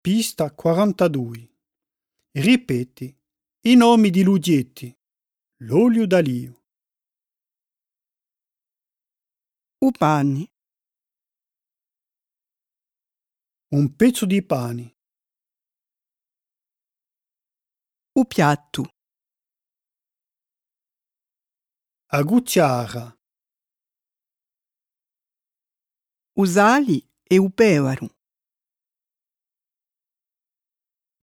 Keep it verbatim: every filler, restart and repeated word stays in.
Pista quarantadue. Ripeti i nomi di Lugetti. L'olio d'alio. O pane. Un pezzo di pane. O piatto. A cucciara. O sali e o pewaro.